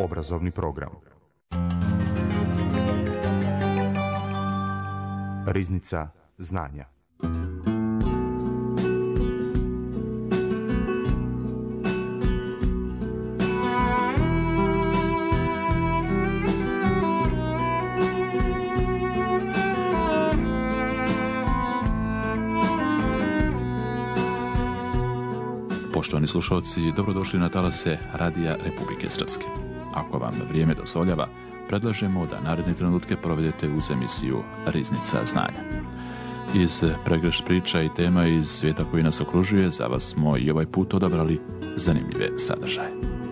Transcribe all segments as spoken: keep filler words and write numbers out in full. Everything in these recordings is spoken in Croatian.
obrazovni program. Riznica znanja. Poštovani slušalci, dobrodošli na talase Radija Republike Srpske. Ako vam vrijeme dozvoljava, predlažemo da naredne trenutke provedete uz emisiju Riznica znanja. Iz pregršt priča i tema iz svijeta koji nas okružuje, za vas smo i ovaj put odabrali zanimljive sadržaje.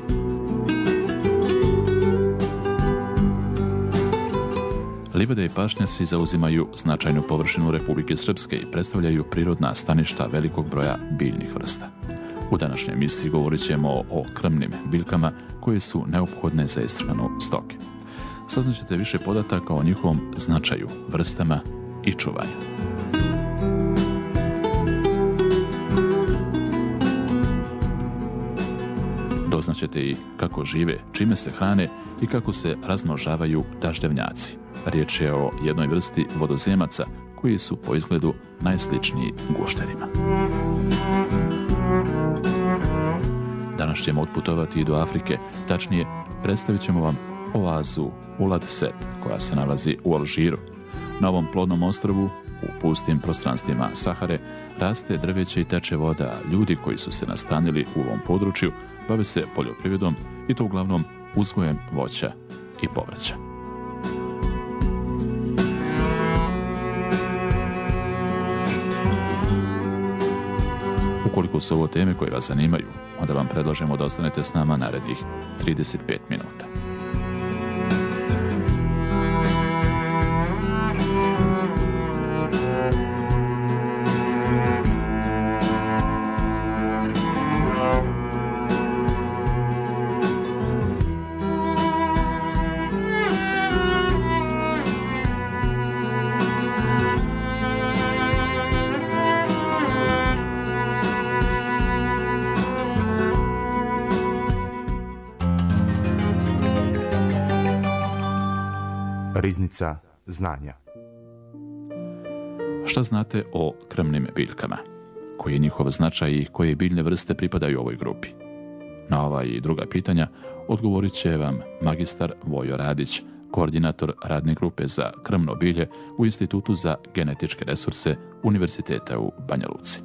Livade i pašnjaci zauzimaju značajnu površinu Republike Srpske i predstavljaju prirodna staništa velikog broja biljnih vrsta. U današnjoj emisiji govorit ćemo o krmnim biljkama koje su neophodne za ishranu stoke. Saznaćete više podataka o njihovom značaju, vrstama i čuvanju. Doznaćete i kako žive, čime se hrane i kako se razmnožavaju daždevnjaci. Riječ je o jednoj vrsti vodozemaca koji su po izgledu najsličniji gušterima. Danas ćemo otputovati i do Afrike, tačnije predstavit ćemo vam oazu Ulad Set koja se nalazi u Alžiru. Na ovom plodnom ostrvu, u pustim prostranstvima Sahare, raste drveće i teče voda, a ljudi koji su se nastanili u ovom području bave se poljoprivredom i to uglavnom uzgojem voća i povrća. Ukoliko su ovo teme koje vas zanimaju, onda vam predlažemo da ostanete s nama narednih trideset pet minuta. Riznica znanja. Šta znate o krmnim biljkama? Koji je njihov značaj i koje biljne vrste pripadaju ovoj grupi? Na ova i druga pitanja odgovorit će vam magistar Vojo Radić, koordinator radne grupe za krmno bilje u Institutu za genetičke resurse Univerziteta u Banja Luci.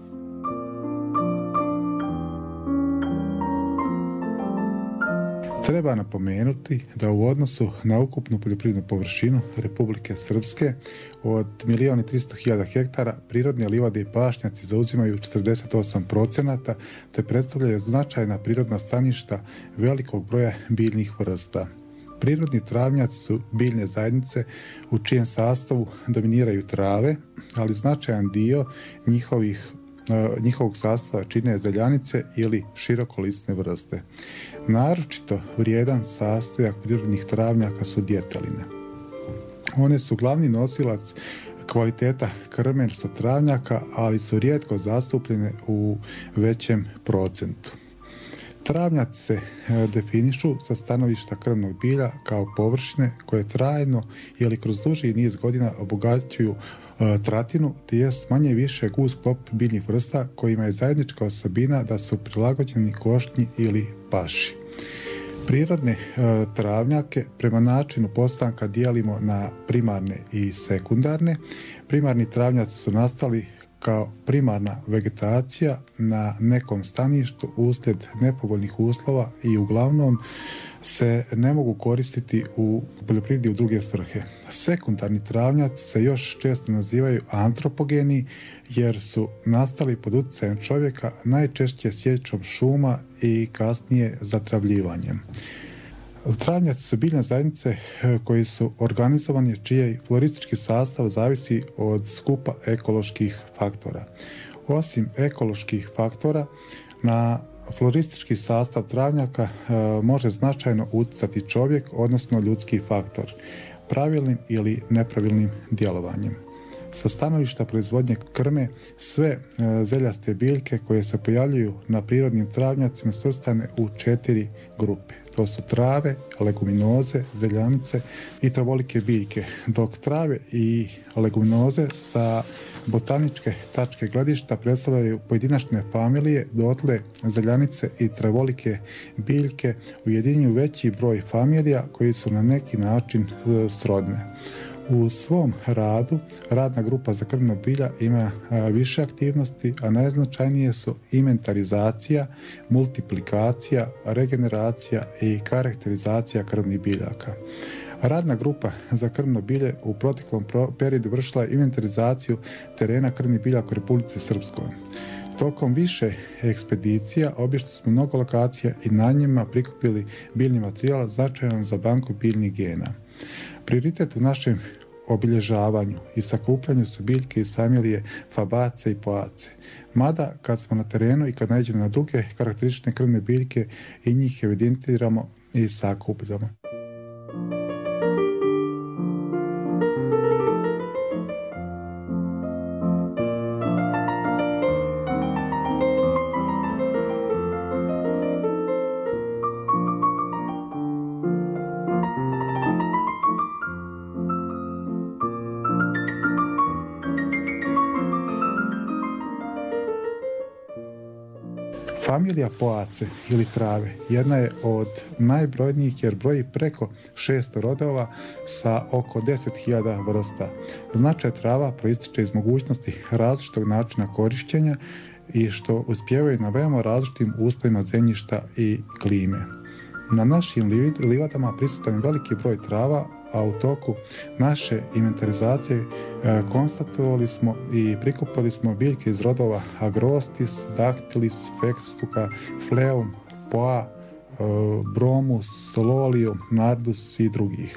Treba napomenuti da u odnosu na ukupnu poljoprivrednu površinu Republike Srpske od milijun i tristo hiljada hektara prirodne livade i pašnjaci zauzimaju četrdeset osam procenata te predstavljaju značajna prirodna staništa velikog broja biljnih vrsta. Prirodni travnjaci su biljne zajednice u čijem sastavu dominiraju trave, ali značajan dio njihovih njihovog sastava čine zeljanice ili širokolisne vrste. Naročito vrijedan sastojak prirodnih travnjaka su djeteline. One su glavni nosilac kvaliteta krmenstva travnjaka, ali su rijetko zastupljene u većem procentu. Travnjaci se definišu sa stanovišta krmnog bilja kao površine koje trajno ili kroz duži niz godina obogaćuju tratinu, te jest manje više gust sklop biljnih vrsta kojima je zajednička osobina da su prilagođeni košnji ili paši. Prirodne e, travnjake prema načinu postanka dijelimo na primarne i sekundarne. Primarni travnjaci su nastali kao primarna vegetacija na nekom staništu uslijed nepovoljnih uslova i uglavnom se ne mogu koristiti u poljoprivredi u druge svrhe. Sekundarni travnjaci se još često nazivaju antropogeni jer su nastali pod utjecajem čovjeka, najčešće sječom šuma i kasnije zatravljivanjem. Travnjaci su biljne zajednice koji su organizovani čiji floristički sastav zavisi od skupa ekoloških faktora. Osim ekoloških faktora, na floristički sastav travnjaka e, može značajno utjecati čovjek, odnosno ljudski faktor, pravilnim ili nepravilnim djelovanjem. Sa stanovišta proizvodnje krme, sve e, zeljaste biljke koje se pojavljuju na prirodnim travnjacima svrstane u četiri grupe. To su trave, leguminoze, zeljanice i travolike biljke, dok trave i leguminoze sa botaničke tačke gledišta predstavljaju pojedinačne familije, dotle zeljanice i travolike biljke ujedinjuju veći broj familija koji su na neki način srodne. U svom radu radna grupa za krvna bilja ima više aktivnosti, a najznačajnije su inventarizacija, multiplikacija, regeneracija i karakterizacija krvnih biljaka. Radna grupa za krvno bilje u proteklom periodu vršila je inventarizaciju terena krvnih biljaka u Republici Srpskoj. Tokom više ekspedicija obišli smo mnogo lokacija i na njima prikupili biljni materijal značajan za banku biljnih gena. Prioritet u našem obilježavanju i sakupljanju su biljke iz familije Fabaceae i Poaceae. Mada kad smo na terenu i kad nađemo na druge karakteristične krvne biljke i njih evidentiramo i sakupljamo. Familija Poaceae ili trave jedna je od najbrojnijih jer broji preko šesto rodova sa oko deset hiljada vrsta. Značaj trava proističe iz mogućnosti različitog načina korištenja i što uspijevaju na veoma različitim uslovima zemljišta i klime. Na našim livadama prisutan je veliki broj trava, a u toku naše inventarizacije e, konstatovali smo i prikupili smo biljke iz rodova Agrostis, Dactylis, Fexuca, Phleum, Poa, e, Bromus, Lolium, Nardus i drugih.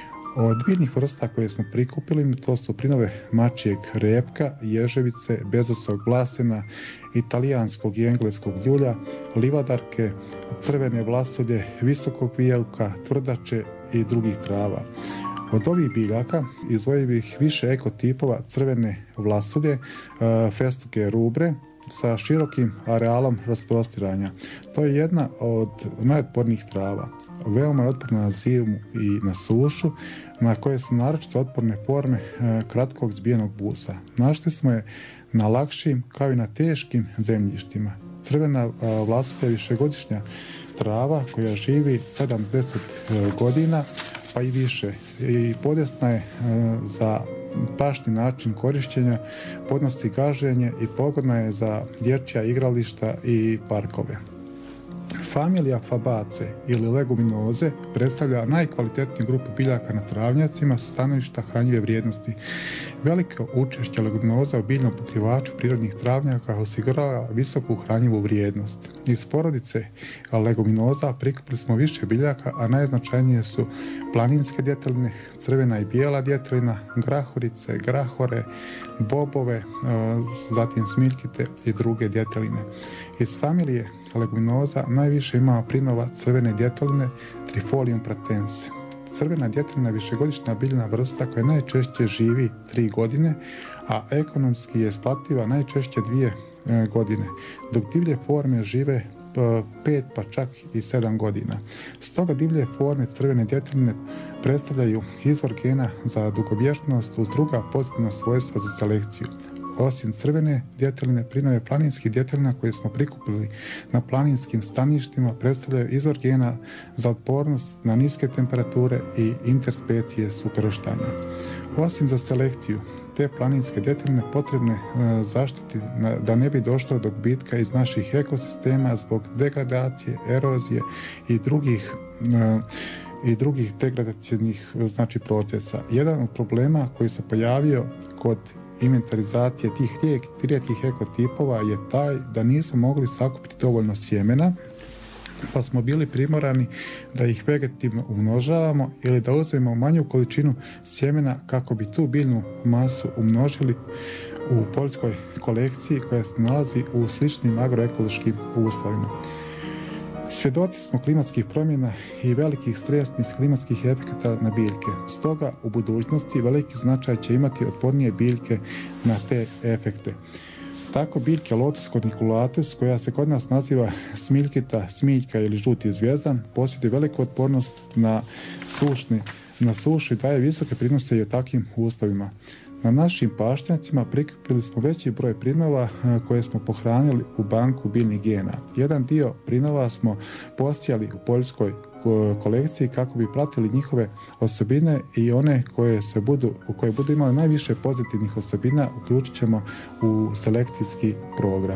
Od biljnih vrsta koje smo prikupili to su prinove mačijeg repka, ježevice, bezosog vlasena, italijanskog i engleskog ljulja, livadarke, crvene vlasulje, visokog vijelka, tvrdače i drugih trava. Od ovih biljaka izdvojio bih više ekotipova crvene vlasulje, Festuke rubre, sa širokim arealom rasprostiranja. To je jedna od najotpornijih trava. Veoma je otporna na zimu i na sušu, na koje su naročito otporne forme e, kratkog zbijenog busa. Našli smo je na lakšim kao i na teškim zemljištima. Crvena a, vlasulja je višegodišnja trava koja živi sedam do deset e, godina pa i više. I podesna je e, za pašni način korištenja, podnosi gaženje i pogodna je za dječja igrališta i parkove. Familija Fabaceae ili leguminoze predstavlja najkvalitetniju grupu biljaka na travnjacima sa stanovišta hranjive vrijednosti. Veliko učešće leguminoza u biljnom pokrivaču prirodnih travnjaka osigurava visoku hranjivu vrijednost. Iz porodice leguminoza prikupili smo više biljaka, a najznačajnije su planinske djeteline, crvena i bijela djetelina, grahorice, grahore, bobove, zatim smiljkite i druge djeteline. Iz familije leguminoza najviše ima prinova crvene djeteline Trifolium pratense. Crvena djetelina je višegodišnja biljna vrsta koja najčešće živi tri godine, a ekonomski je isplativa najčešće dvije e, godine, dok divlje forme žive e, pet pa čak i sedam godina. Stoga divlje forme crvene djeteline predstavljaju izvor gena za dugovječnost uz druga pozitivna svojstva za selekciju. Osim crvene djeteline, prinove planinskih djetelina koje smo prikupili na planinskim staništima predstavljaju izvor gena za otpornost na niske temperature i interspecije sukrštanja. Osim za selekciju, te planinske djeteline potrebne e, zaštiti na, da ne bi došlo do gubitka iz naših ekosistema zbog degradacije, erozije i drugih e, i drugih degradacijnih znači, procesa. Jedan od problema koji se pojavio kod inventarizacije tih rijetkih ekotipova je taj da nismo mogli sakupiti dovoljno sjemena, pa smo bili primorani da ih vegetativno umnožavamo ili da uzmemo manju količinu sjemena kako bi tu biljnu masu umnožili u poljskoj kolekciji koja se nalazi u sličnim agroekološkim uslovima. Svjedoci smo klimatskih promjena i velikih stresnih klimatskih efekata na biljke. Stoga u budućnosti veliki značaj će imati otpornije biljke na te efekte. Tako biljke Lotus corniculatus, koja se kod nas naziva smiljkita, smiljka ili žuti zvijezdan, posjeduje veliku otpornost na sušni, na suši, daje visoke prinose i u takvim uslovima. Na našim pašnjacima prikupili smo veći broj prinova koje smo pohranili u banku biljnih gena. Jedan dio prinova smo posijali u poljskoj kolekciji kako bi pratili njihove osobine i one koje se budu, koje budu imale najviše pozitivnih osobina uključit ćemo u selekcijski program.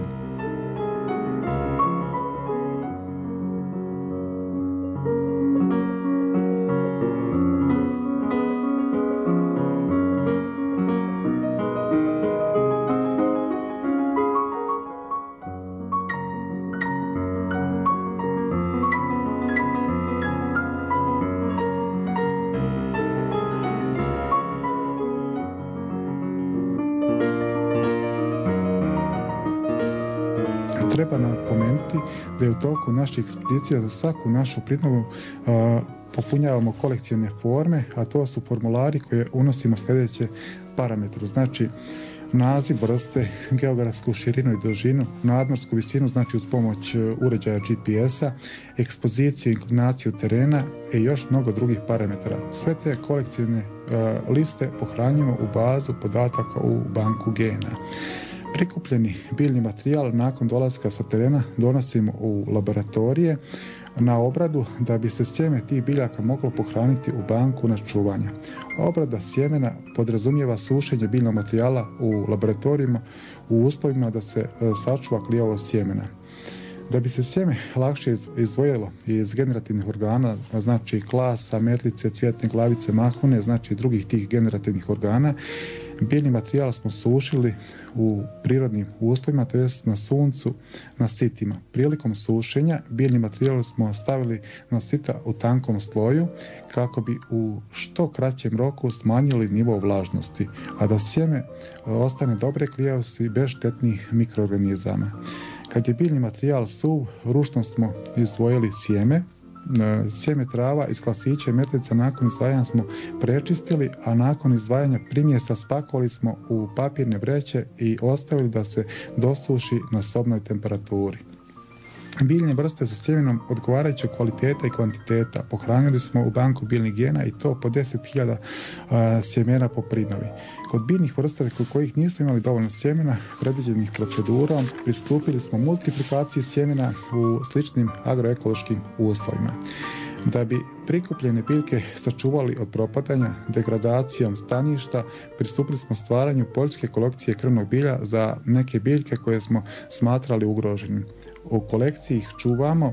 Treba nam pomenuti da je u toku naših ekspedicija za svaku našu prinovu a, popunjavamo kolekcijne forme, a to su formulari koje unosimo sljedeće parametre. Znači, naziv vrste, geografsku širinu i dužinu, nadmorsku visinu, znači uz pomoć uređaja G P S-a, ekspoziciju, inklinaciju terena i još mnogo drugih parametara. Sve te kolekcijne a, liste pohranjujemo u bazu podataka u banku gena. Prikupljeni biljni materijal nakon dolaska sa terena donosimo u laboratorije na obradu da bi se sjeme tih biljaka moglo pohraniti u banku na čuvanje. Obrada sjemena podrazumijeva sušenje biljnog materijala u laboratorijima u uslovima da se sačuva klijavost sjemena. Da bi se sjeme lakše izdvojilo iz generativnih organa, znači klasa, metlice, cvjetne glavice, mahune, znači drugih tih generativnih organa, biljni materijal smo sušili u prirodnim uslovima, to jest na suncu, na sitima. Prilikom sušenja biljni materijal smo stavili na sita u tankom sloju kako bi u što kraćem roku smanjili nivo vlažnosti, a da sjeme ostane dobre klijavosti bez štetnih mikroorganizama. Kad je biljni materijal suv, ručno smo izdvojili sjeme. Sjeme trava iz klasića i metlica nakon izdvajanja smo prečistili, a nakon izdvajanja primjesa spakovali smo u papirne vreće i ostavili da se dosuši na sobnoj temperaturi. Biljne vrste sa sjemenom odgovarajuće kvaliteta i kvantiteta pohranili smo u banku biljnih gena i to po deset hiljada sjemena po prinovi. Kod biljnih vrsta kod kojih nismo imali dovoljno sjemena predviđenih procedurom pristupili smo multiplikaciji sjemena u sličnim agroekološkim uslovima. Da bi prikupljene biljke sačuvali od propadanja degradacijom staništa, pristupili smo stvaranju poljske kolekcije krvnog bilja za neke biljke koje smo smatrali ugroženim. U kolekciji ih čuvamo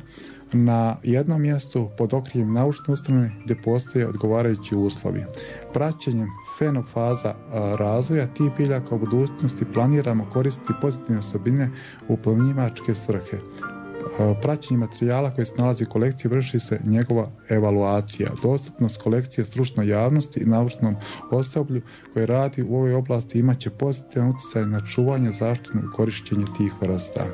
na jednom mjestu pod okriljem naučne ustanove gdje postoje odgovarajući uslovi. Praćenjem fenofaza razvoja tih biljaka u budućnosti planiramo koristiti pozitivne osobine u plemimačke svrhe. Praćenje materijala koji se nalazi u kolekciji vrši se njegova evaluacija. Dostupnost kolekcije stručnoj javnosti i naučnom osoblju koje radi u ovoj oblasti imat će pozitivan utjecaj na čuvanje, zaštitu i korištenje tih vrsta.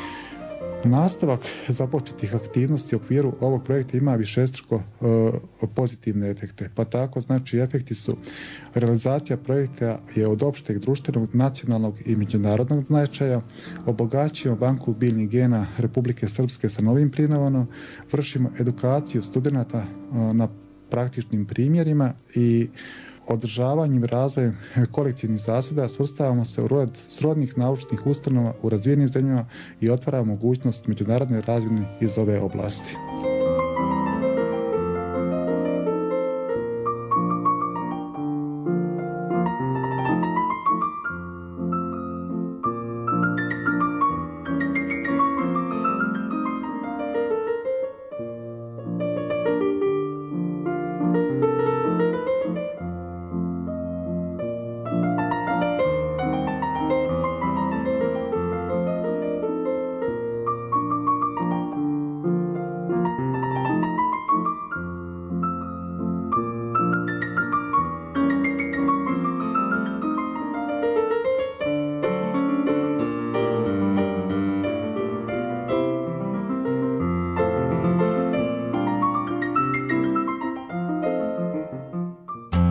Nastavak započetih aktivnosti u okviru ovog projekta ima višestruko e, pozitivne efekte, pa tako znači efekti su realizacija projekta je od opšteg društvenog, nacionalnog i međunarodnog značaja, obogaćujemo banku biljnih gena Republike Srpske sa novim prinovama, vršimo edukaciju studenata e, na praktičnim primjerima i održavanjem i razvojem kolektivnih zasada svrstavamo se u rod srodnih naučnih ustanova u razvijenim zemljama i otvaramo mogućnost međunarodne razmjene iz ove oblasti.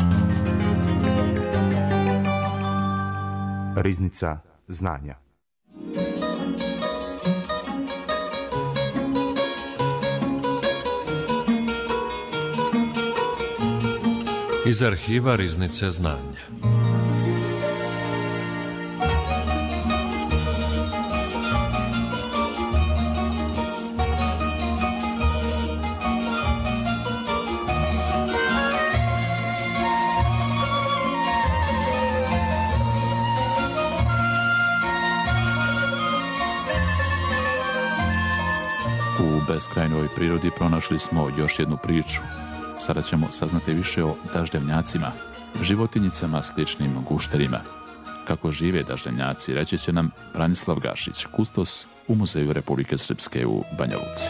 Riznica znanja. Iz arhiva Riznice znanja. U beskrajnoj prirodi pronašli smo još jednu priču. Sada ćemo saznati više o daždevnjacima, životinjicama sličnim gušterima. Kako žive daždevnjaci, reći će nam Branislav Gašić, kustos u Muzeju Republike Srpske u Banja Luci.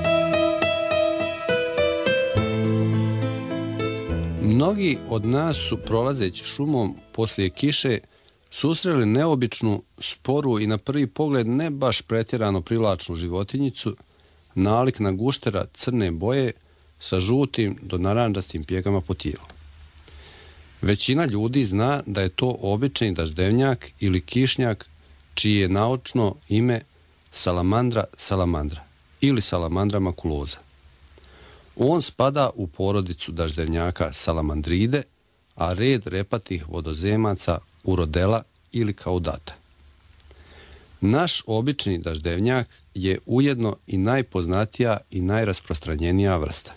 Mnogi od nas su, prolazeći šumom poslije kiše, susreli neobičnu, sporu i na prvi pogled ne baš pretjerano privlačnu životinjicu, nalik na guštera crne boje sa žutim do narandžastim pjegama po tijelu. Većina ljudi zna da je to obični daždevnjak ili kišnjak, čije je naučno ime salamandra salamandra ili salamandra makuloza. On spada u porodicu daždevnjaka salamandride, a red repatih vodozemaca urodela ili kaudata. Naš obični daždevnjak je ujedno i najpoznatija i najrasprostranjenija vrsta.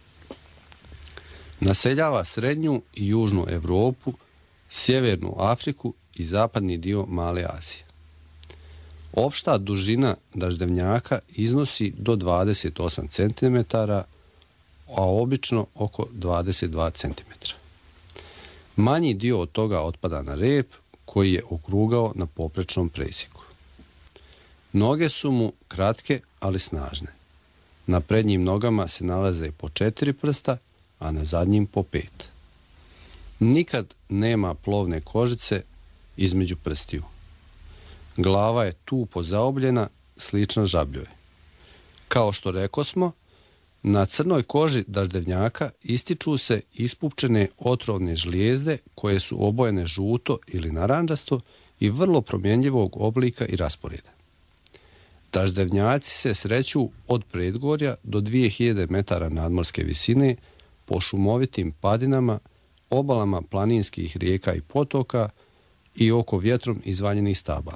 Naseljava srednju i južnu Europu, sjevernu Afriku i zapadni dio Male Azije. Opšta dužina daždevnjaka iznosi do dvadeset osam centimetara, a obično oko dvadeset dva centimetra. Manji dio od toga otpada na rep, koji je okrugao na poprečnom presjeku. Noge su mu kratke, ali snažne. Na prednjim nogama se nalaze po četiri prsta, a na zadnjim po pet. Nikad nema plovne kožice između prstiju. Glava je tupo zaobljena, slična žabljoj. Kao što rekosmo, na crnoj koži daždevnjaka ističu se ispupčene otrovne žlijezde koje su obojene žuto ili narandžasto i vrlo promjenjivog oblika i rasporeda. Daždevnjaci se sreću od predgorja do dvije hiljade metara nadmorske visine po šumovitim padinama, obalama planinskih rijeka i potoka i oko vjetrom izvaljenih stabala.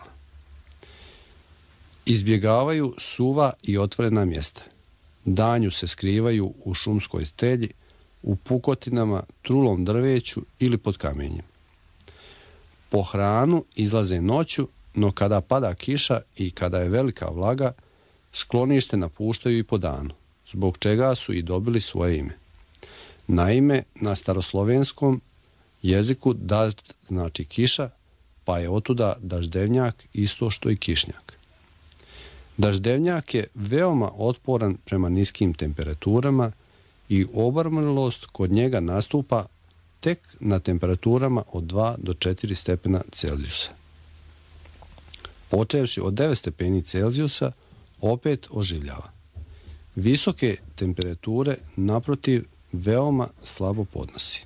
Izbjegavaju suva i otvorena mjesta. Danju se skrivaju u šumskoj stelji, u pukotinama, trulom drveću ili pod kamenjem. Po hranu izlaze noću, no kada pada kiša i kada je velika vlaga, sklonište napuštaju i po danu, zbog čega su i dobili svoje ime. Naime, na staroslovenskom jeziku dažd znači kiša, pa je otuda daždevnjak isto što i kišnjak. Daždevnjak je veoma otporan prema niskim temperaturama i obarmrlost kod njega nastupa tek na temperaturama od dva do četiri stepena Celzijusa. Počevši od devet stepeni Celzijusa, opet oživljava. Visoke temperature, naprotiv, veoma slabo podnosi.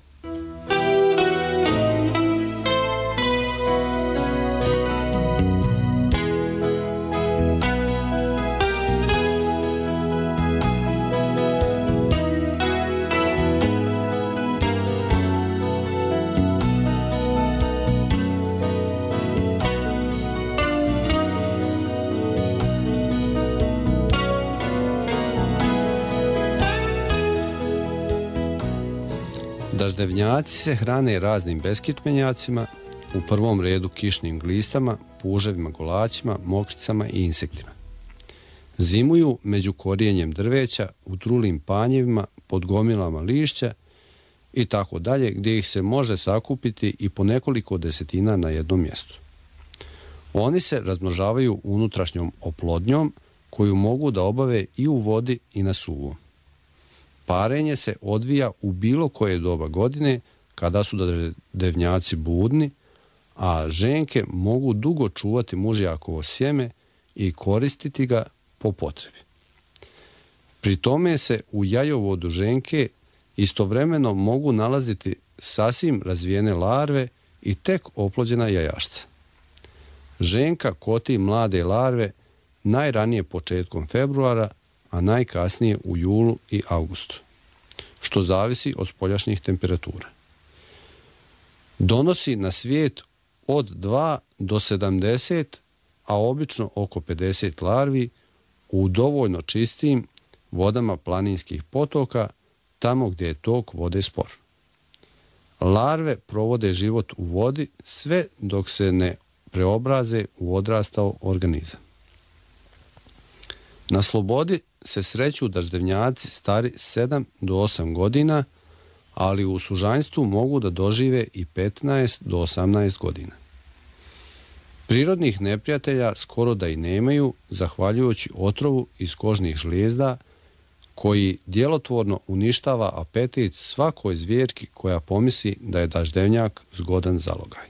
Daždevnjaci se hrane raznim beskičmenjacima, u prvom redu kišnim glistama, puževima, golaćima, mokricama i insektima. Zimuju među korijenjem drveća, u trulim panjevima, pod gomilama lišća i tako dalje, gdje ih se može sakupiti i po nekoliko desetina na jednom mjestu. Oni se razmnožavaju unutrašnjom oplodnjom, koju mogu da obave i u vodi i na suvom. Parenje se odvija u bilo koje doba godine kada su daždevnjaci budni, a ženke mogu dugo čuvati mužjakovo sjeme i koristiti ga po potrebi. Pri tome se u jajovodu ženke istovremeno mogu nalaziti sasvim razvijene larve i tek oplođena jajašca. Ženka koti mlade larve najranije početkom februara, a najkasnije u julu i avgustu, što zavisi od spoljašnjih temperatura. Donosi na svijet od dva do sedamdeset, a obično oko pedeset larvi u dovoljno čistim vodama planinskih potoka, tamo gdje je tok vode spor. Larve provode život u vodi sve dok se ne preobraze u odrastao organizam. Na slobodi se sreću daždevnjaci stari sedam do osam godina, ali u sužanjstvu mogu da dožive i petnaest do osamnaest godina. Prirodnih neprijatelja skoro da i nemaju, zahvaljujući otrovu iz kožnih žlijezda koji djelotvorno uništava apetit svakoj zvjerki koja pomisli da je daždevnjak zgodan zalogaj.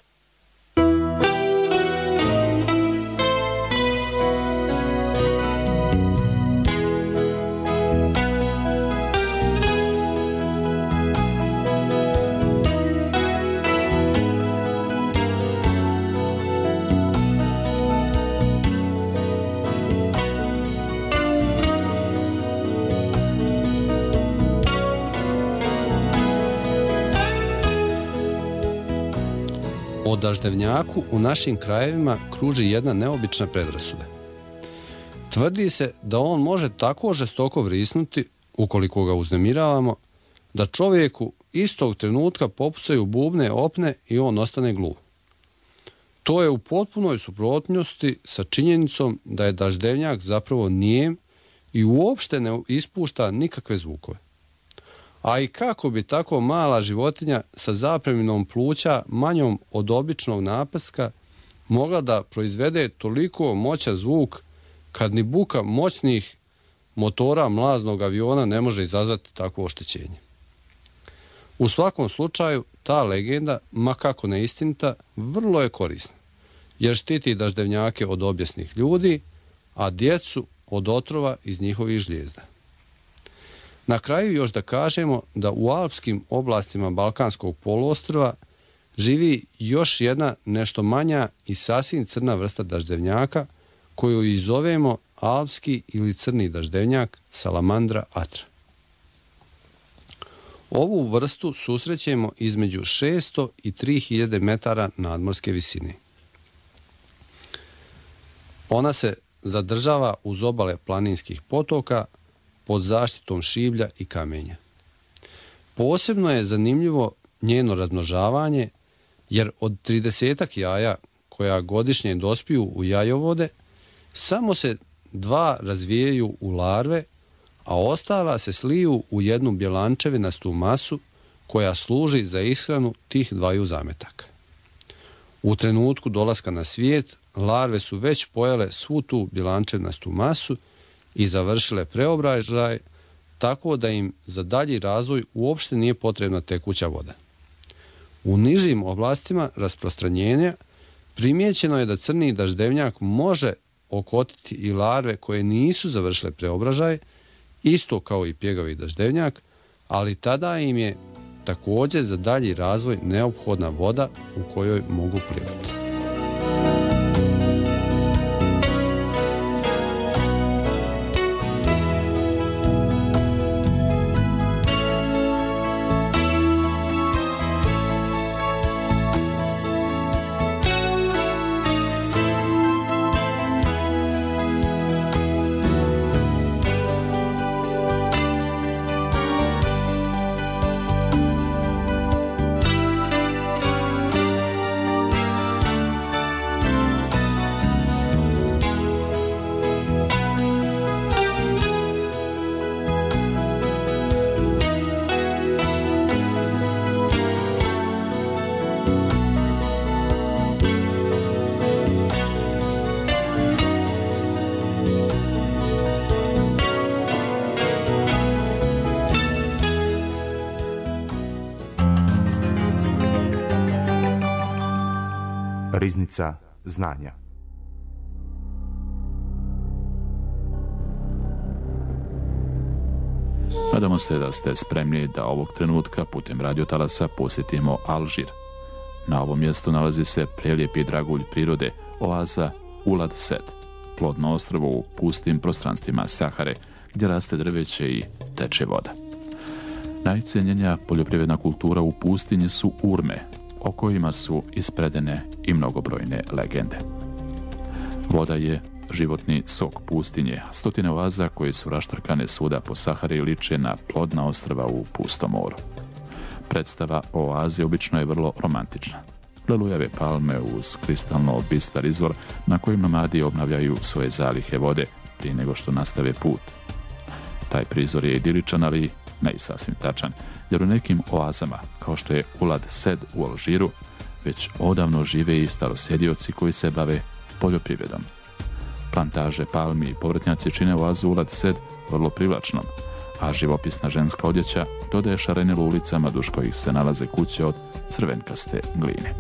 O daždevnjaku u našim krajevima kruži jedna neobična predrasuda. Tvrdi se da on može tako žestoko vrisnuti, ukoliko ga uznemiravamo, da čovjeku istog trenutka popucaju bubne opne i on ostane gluv. To je u potpunoj suprotnosti sa činjenicom da je daždevnjak zapravo nijem i uopšte ne ispušta nikakve zvukove. A i kako bi tako mala životinja sa zapreminom pluća manjom od običnog napaska mogla da proizvede toliko moćan zvuk kad ni buka moćnih motora mlaznog aviona ne može izazvati takvo oštećenje. U svakom slučaju, ta legenda, ma kako neistinita, vrlo je korisna, jer štiti daždevnjake od objesnih ljudi, a djecu od otrova iz njihovih žlijezda. Na kraju još da kažemo da u alpskim oblastima Balkanskog poluostrva živi još jedna nešto manja i sasvim crna vrsta daždevnjaka koju i zovemo alpski ili crni daždevnjak Salamandra atra. Ovu vrstu susrećemo između šesto i tri hiljade metara nadmorske visine. Ona se zadržava uz obale planinskih potoka pod zaštitom šiblja i kamenja. Posebno je zanimljivo njeno razmnožavanje, jer od tridesetak jaja koja godišnje dospiju u jajovode, samo se dva razvijaju u larve, a ostala se sliju u jednu bjelančevinastu masu koja služi za ishranu tih dvaju zametaka. U trenutku dolaska na svijet, larve su već pojele svu tu bjelančevinastu masu i završile preobražaj, tako da im za dalji razvoj uopšte nije potrebna tekuća voda. U nižim oblastima rasprostranjenja primijećeno je da crni daždevnjak može okotiti i larve koje nisu završile preobražaj, isto kao i pjegavi daždevnjak, ali tada im je također za dalji razvoj neophodna voda u kojoj mogu plivati. Riznica znanja. Nadamo se da ste spremni da ovog trenutka putem radiotalasa posjetimo Alžir. Na ovom mjestu nalazi se prelijepi dragulj prirode, oaza Ulad Set, plodno ostrvo u pustim prostranstvima Sahare, gdje raste drveće i teče voda. Najcijenjenija poljoprivredna kultura u pustinji su urme, o kojima su ispredene i mnogobrojne legende. Voda je životni sok pustinje, stotine oaza koje su raštrkane svuda po Sahari liče na plodna ostrva u pustom moru. Predstava o oazi obično je vrlo romantična. Lelujave palme uz kristalno bistar izvor na kojem nomadi obnavljaju svoje zalihe vode prije nego što nastave put. Taj prizor je idiličan, ali ne i sasvim tačan, jer u nekim oazama, kao što je Ulad Sed u Alžiru, već odavno žive i starosjedioci koji se bave poljoprivredom. Plantaže, palmi i povrtnjaci čine oazu Ulad Sed vrlo privlačnom, a živopisna ženska odjeća dodaje šarenilu ulicama duž kojih se nalaze kuće od crvenkaste gline.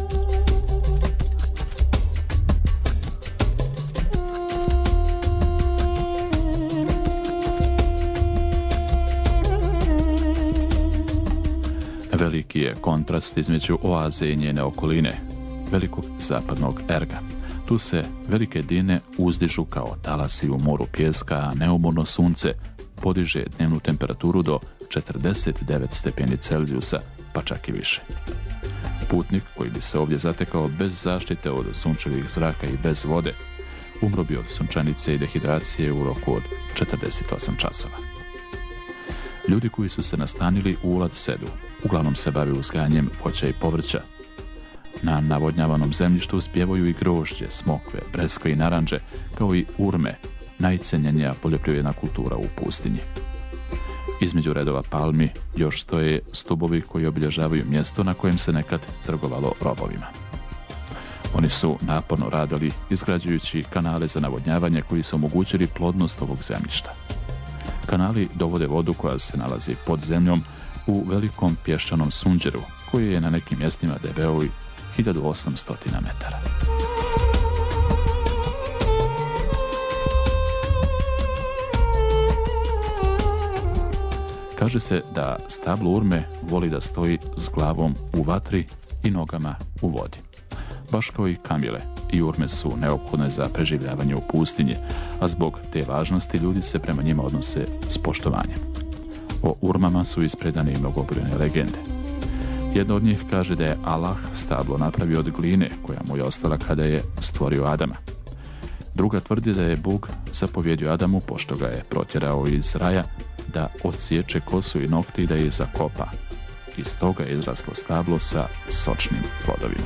Veliki je kontrast između oaze i njene okoline, velikog zapadnog erga. Tu se velike dine uzdižu kao talasi u moru pijeska, a neumorno sunce podiže dnevnu temperaturu do četrdeset devet stepeni Celzijusa, pa čak i više. Putnik koji bi se ovdje zatekao bez zaštite od sunčevih zraka i bez vode, umro bi od sunčanice i dehidracije u roku od četrdeset osam časova. Ljudi koji su se nastanili u Ulad Sedu uglavnom se bave uzgajanjem voća i povrća. Na navodnjavanom zemljištu uspijevaju i grožđe, smokve, breskve i naranđe, kao i urme, najcenjenija poljoprivredna kultura u pustinji. Između redova palmi još stoje stubovi koji obilježavaju mjesto na kojem se nekad trgovalo robovima. Oni su naporno radili izgrađujući kanale za navodnjavanje koji su omogućili plodnost ovog zemljišta. Kanali dovode vodu koja se nalazi pod zemljom u velikom pješčanom sunđeru koji je na nekim mjestima debeo i hiljadu osamsto metara. Kaže se da stablo urme voli da stoji s glavom u vatri i nogama u vodi. Baš kao i kamile, i urme su neophodne za preživljavanje u pustinji, a zbog te važnosti ljudi se prema njima odnose s poštovanjem. O urmama su ispredane i mnogobrojne legende. Jedna od njih kaže da je Allah stablo napravio od gline koja mu je ostala kada je stvorio Adama. Druga tvrdi da je Bog zapovjedio Adamu, pošto ga je protjerao iz raja, da odsječe kosu i nokte i da je zakopa. Iz toga je izraslo stablo sa sočnim plodovima.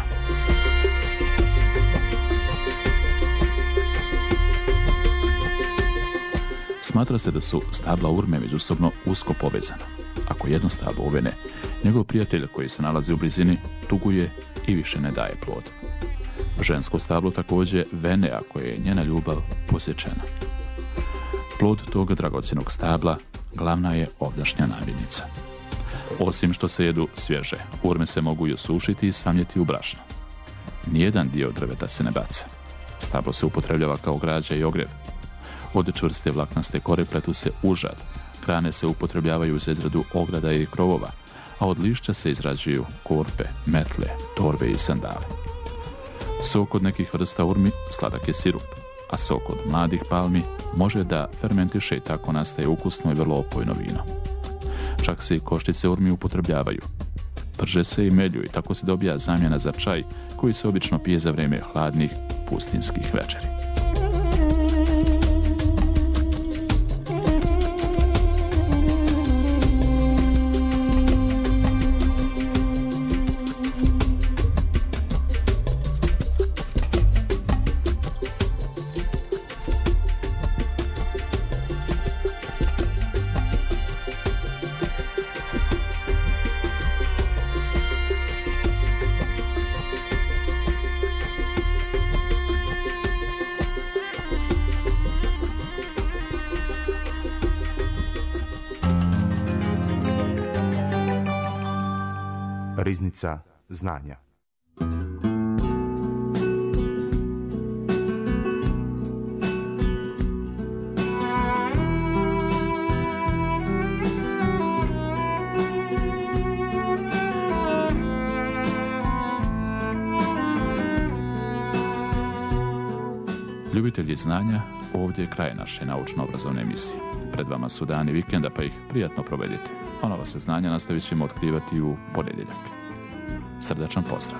Smatra se da su stabla urme međusobno usko povezana. Ako jedno stablo uvene, njegov prijatelj koji se nalazi u blizini tuguje i više ne daje plod. Žensko stablo također vene ako je njena ljubav posječena. Plod tog dragocjenog stabla glavna je ovdašnja namirnica. Osim što se jedu svježe, urme se mogu i osušiti i samljeti u brašno. Nijedan dio drveta se ne baca. Stablo se upotrebljava kao građa i ogrjev. Od čvrste vlaknaste kore pletu se užad, grane se upotrebljavaju za izradu ograda i krovova, a od lišća se izrađuju korpe, metle, torbe i sandale. Sok od nekih vrsta urmi sladak je sirup, a sok od mladih palmi može da fermentiše i tako nastaje ukusno i vrlo opojno vino. Čak se i koštice urmi upotrebljavaju. Prže se i melju i tako se dobija zamjena za čaj koji se obično pije za vrijeme hladnih pustinskih večeri. Riznica znanja. Ljubitelji znanja, ovdje je kraj naše naučno-obrazovne emisije. Pred vama su dani vikenda, pa ih prijatno provedite. A nova saznanja nastavit ćemo otkrivati u ponedjeljak. Srdačan pozdrav.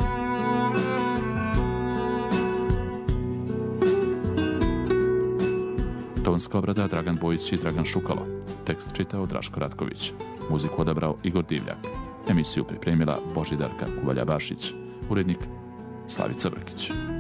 Tonska obrada Dragan Bojić i Dragan Šukalo. Tekst čitao Draško Ratković. Muziku odabrao Igor Divljak. Emisiju pripremila Božidarka Kuvalja-Bašić. Urednik Slavica Brkić.